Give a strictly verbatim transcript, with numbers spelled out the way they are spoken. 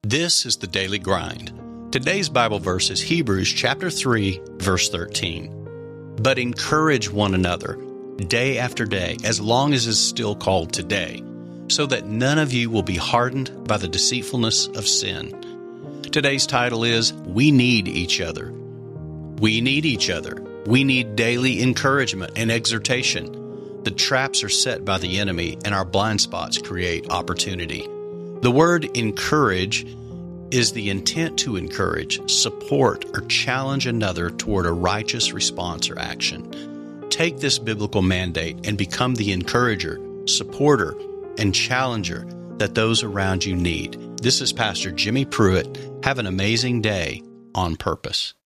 This is the Daily Grind. Today's Bible verse is Hebrews chapter three, verse thirteen. But encourage one another day after day, as long as is still called today, so that none of you will be hardened by the deceitfulness of sin. Today's title is We Need Each Other. We need each other. We need daily encouragement and exhortation. The traps are set by the enemy, and our blind spots create opportunity. The word encourage is the intent to encourage, support, or challenge another toward a righteous response or action. Take this biblical mandate and become the encourager, supporter, and challenger that those around you need. This is Pastor Jimmy Pruitt. Have an amazing day on purpose.